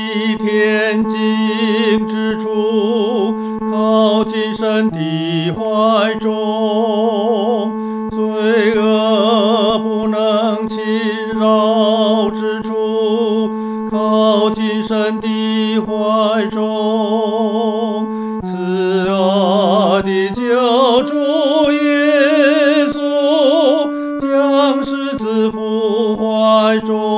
天经之处，靠近神的怀中。罪恶不能侵扰之处，靠近神的怀中。慈爱的救主耶稣，将狮子伏怀中。